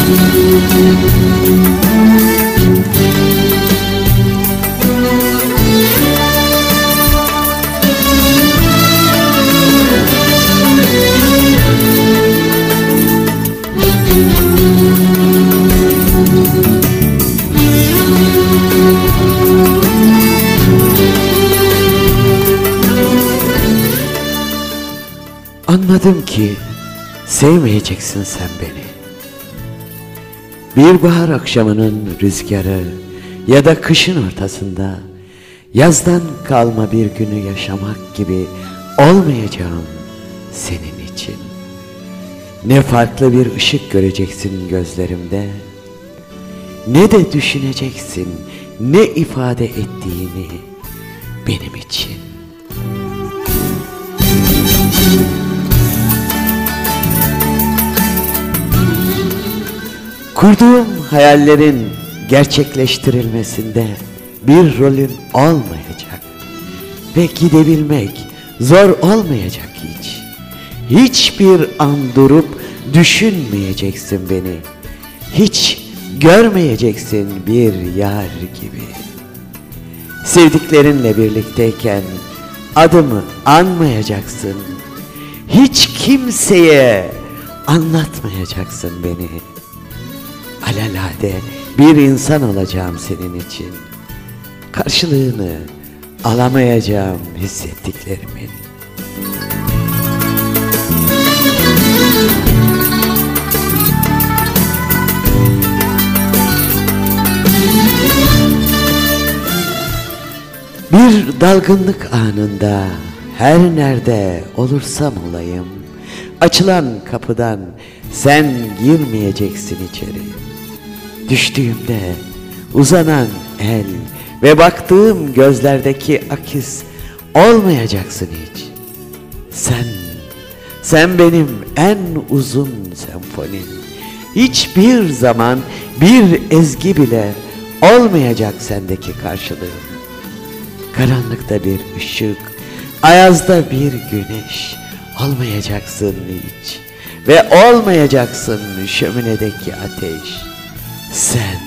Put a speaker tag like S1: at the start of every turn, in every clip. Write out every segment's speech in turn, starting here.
S1: Anladım ki sevmeyeceksin sen beni. Bir bahar akşamının rüzgarı ya da kışın ortasında yazdan kalma bir günü yaşamak gibi olmayacağım senin için. Ne farklı bir ışık göreceksin gözlerimde, ne de düşüneceksin ne ifade ettiğini benim için. Kurduğum hayallerin gerçekleştirilmesinde bir rolün olmayacak ve gidebilmek zor olmayacak hiç. Hiçbir an durup düşünmeyeceksin beni. Hiç görmeyeceksin bir yar gibi. Sevdiklerinle birlikteyken adımı anmayacaksın. Hiç kimseye anlatmayacaksın beni. Alelade bir insan olacağım senin için. Karşılığını alamayacağım hissettiklerimin. Bir dalgınlık anında her nerede olursam olayım, açılan kapıdan sen girmeyeceksin içeri. Düştüğümde uzanan el ve baktığım gözlerdeki akis olmayacaksın hiç. Sen benim en uzun senfonim. Hiçbir zaman bir ezgi bile olmayacak sendeki karşılığım. Karanlıkta bir ışık, ayazda bir güneş olmayacaksın hiç. Ve olmayacaksın şöminedeki ateş. Sen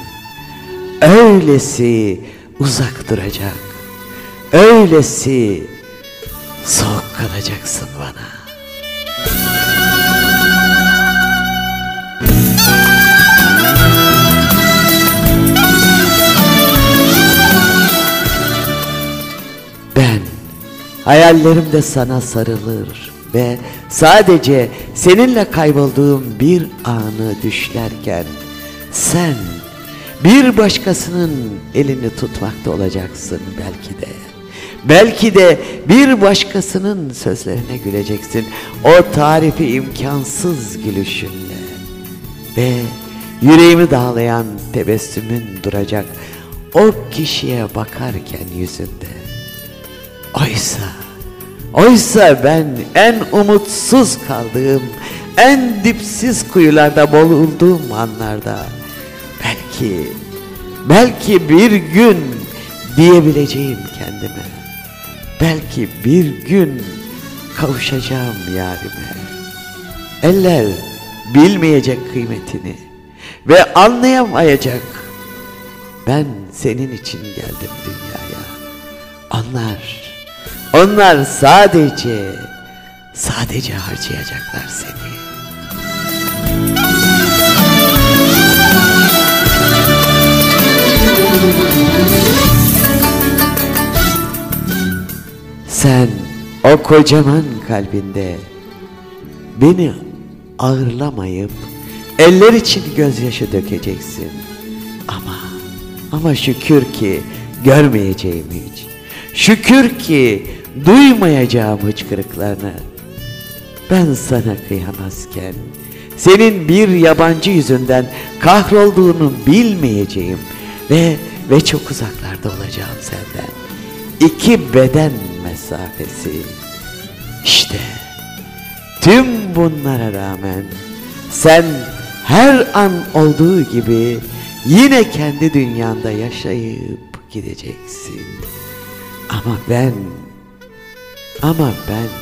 S1: öylesi uzak duracak, öylesi soğuk kalacaksın bana. Ben hayallerimde sana sarılır ve sadece seninle kaybolduğum bir anı düşlerken sen bir başkasının elini tutmakta olacaksın belki de. Belki de bir başkasının sözlerine güleceksin o tarifi imkansız gülüşünle. Ve yüreğimi dağlayan tebessümün duracak o kişiye bakarken yüzünde. Oysa ben en umutsuz kaldığım, en dipsiz kuyularda boğulduğum anlarda belki bir gün diyebileceğim kendime, belki bir gün kavuşacağım yarime. Eller bilmeyecek kıymetini ve anlayamayacak. Ben senin için geldim dünyaya. Onlar sadece harcayacaklar seni. Sen o kocaman kalbinde beni ağırlamayıp eller için gözyaşı dökeceksin. Ama şükür ki görmeyeceğim hiç. Şükür ki duymayacağım hıçkırıklarını. Ben sana kıyamazken senin bir yabancı yüzünden kahrolduğunu bilmeyeceğim ve çok uzaklarda olacağım senden. 2 beden mesafesi. İşte tüm bunlara rağmen sen her an olduğu gibi yine kendi dünyanda yaşayıp gideceksin. Ama ben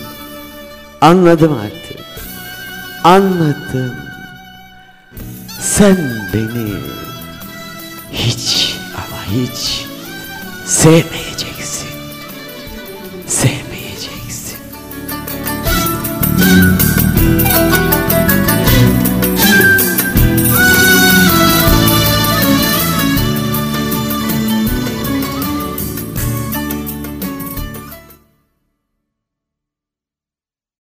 S1: anladım artık. Anladım. sen beni hiç ama hiç sevmeyeceksin.